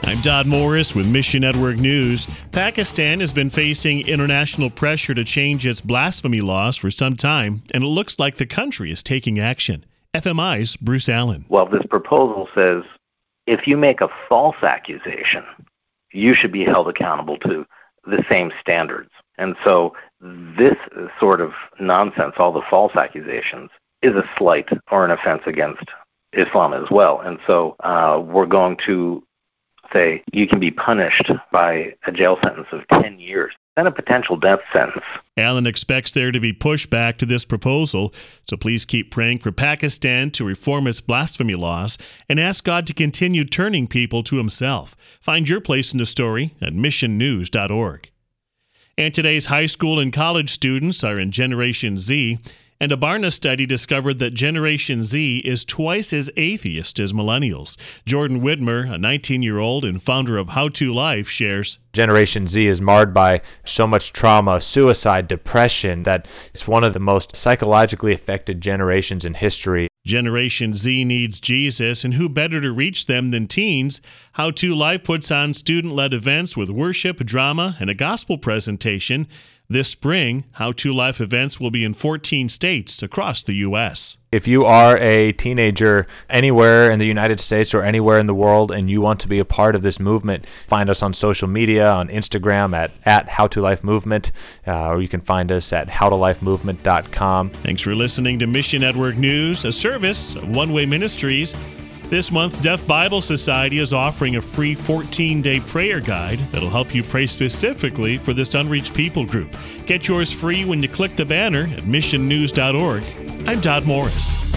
I'm Dodd Morris with Mission Network News. Pakistan has been facing international pressure to change its blasphemy laws for some time, and it looks like the country is taking action. FMI's Bruce Allen. Well, this proposal says if you make a false accusation, you should be held accountable to the same standards. And so this sort of nonsense, all the false accusations, is a slight or an offense against Islam as well. And so we're going to say you can be punished by a jail sentence of 10 years and a potential death sentence. Allen expects there to be pushback to this proposal, so please keep praying for Pakistan to reform its blasphemy laws and ask God to continue turning people to himself. Find your place in the story at missionnews.org. And today's high school and college students are in Generation Z, and a Barna study discovered that Generation Z is twice as atheist as millennials. Jordan Widmer, a 19-year-old and founder of How To Life, shares, Generation Z is marred by so much trauma, suicide, depression, that it's one of the most psychologically affected generations in history. Generation Z needs Jesus, and who better to reach them than teens? How To Life puts on student-led events with worship, drama, and a gospel presentation. This spring, How To Life events will be in 14 states across the U.S. If you are a teenager anywhere in the United States or anywhere in the world and you want to be a part of this movement, find us on social media, on Instagram at How To Life Movement, or you can find us at howtolifemovement.com. Thanks for listening to Mission Network News, a service of One Way Ministries. This month, Deaf Bible Society is offering a free 14-day prayer guide that'll help you pray specifically for this unreached people group. Get yours free when you click the banner at missionnews.org. I'm Dodd Morris.